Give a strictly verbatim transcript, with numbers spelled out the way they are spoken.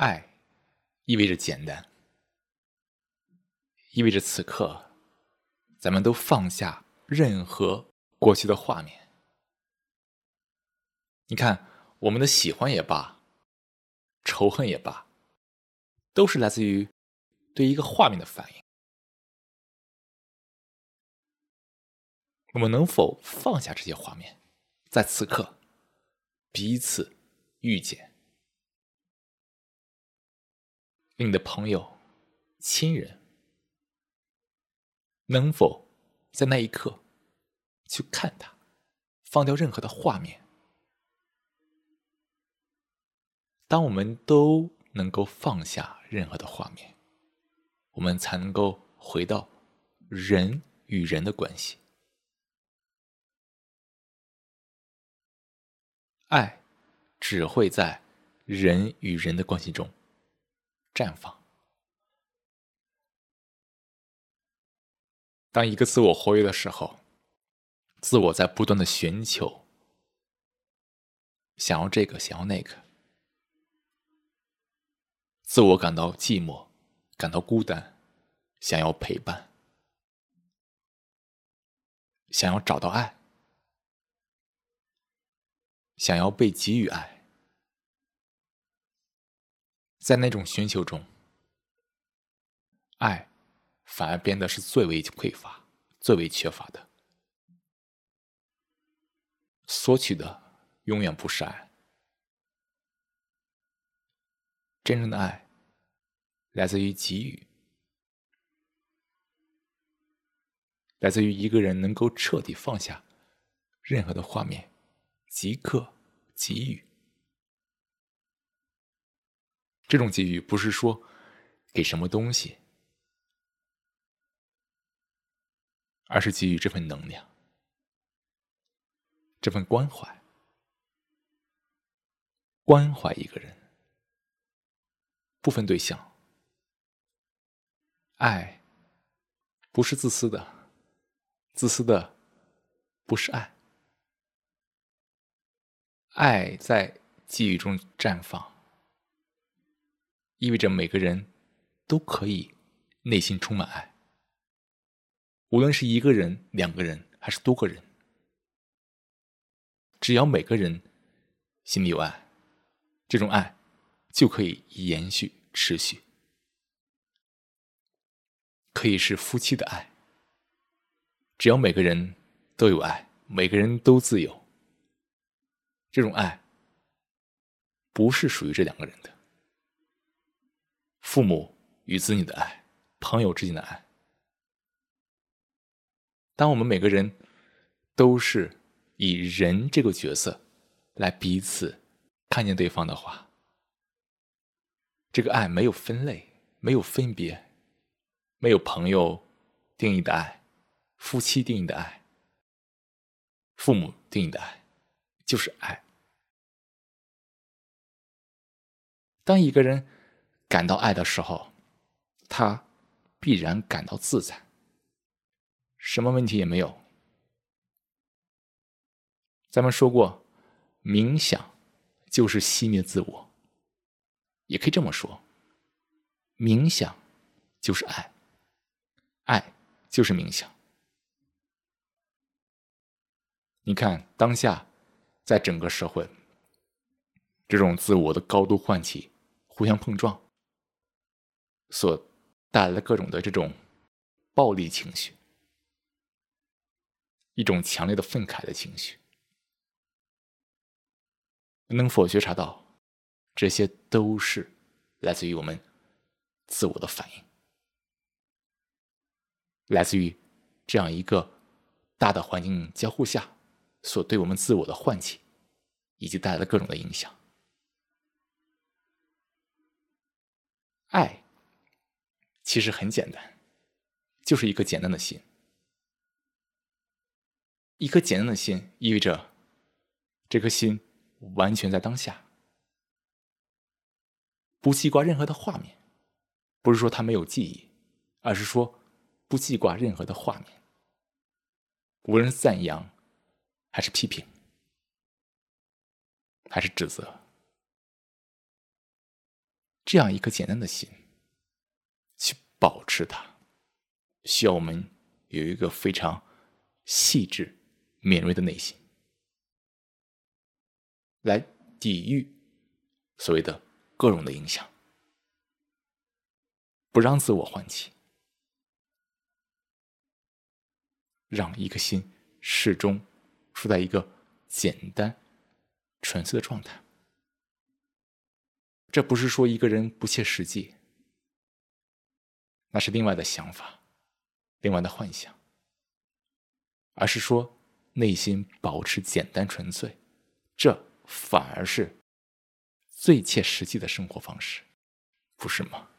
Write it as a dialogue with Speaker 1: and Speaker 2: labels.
Speaker 1: 爱意味着简单，意味着此刻咱们都放下任何过去的画面。你看，我们的喜欢也罢，仇恨也罢，都是来自于对一个画面的反应。我们能否放下这些画面，在此刻彼此遇见？你的朋友、亲人，能否在那一刻去看他，放掉任何的画面？当我们都能够放下任何的画面，我们才能够回到人与人的关系。爱只会在人与人的关系中绽放。当一个自我活跃的时候，自我在不断的寻求，想要这个，想要那个，自我感到寂寞，感到孤单，想要陪伴，想要找到爱，想要被给予爱。在那种寻求中，爱反而变得是最为匮乏、最为缺乏的。索取的永远不是爱，真正的爱来自于给予，来自于一个人能够彻底放下任何的画面，即刻给予。这种给予不是说给什么东西，而是给予这份能量，这份关怀，关怀一个人，不分对象。爱不是自私的，自私的不是爱。爱在给予中绽放，意味着每个人都可以内心充满爱，无论是一个人、两个人还是多个人，只要每个人心里有爱，这种爱就可以延续持续。可以是夫妻的爱，只要每个人都有爱，每个人都自由，这种爱不是属于这两个人的。父母与子女的爱，朋友之间的爱，当我们每个人都是以人这个角色来彼此看见对方的话，这个爱没有分类，没有分别，没有朋友定义的爱，夫妻定义的爱，父母定义的爱，就是爱。当一个人感到爱的时候，他必然感到自在，什么问题也没有。咱们说过，冥想就是熄灭自我，也可以这么说，冥想就是爱，爱就是冥想。你看当下在整个社会，这种自我的高度唤起，互相碰撞，所带来的各种的这种暴力情绪，一种强烈的愤慨的情绪，能否觉察到这些都是来自于我们自我的反应，来自于这样一个大的环境交互下所对我们自我的唤起，以及带来的各种的影响。爱其实很简单，就是一颗简单的心。一颗简单的心意味着这颗心完全在当下，不记挂任何的画面，不是说它没有记忆，而是说不记挂任何的画面，无论是赞扬还是批评还是指责。 这样一颗简单的心，去保持它，需要我们有一个非常细致、敏锐的内心，来抵御所谓的各种的影响，不让自我唤起，让一颗心始终处在一个简单、纯粹的状态。这不是说一个人不切实际，那是另外的想法，另外的幻想，而是说内心保持简单纯粹，这反而是最切实际的生活方式，不是吗？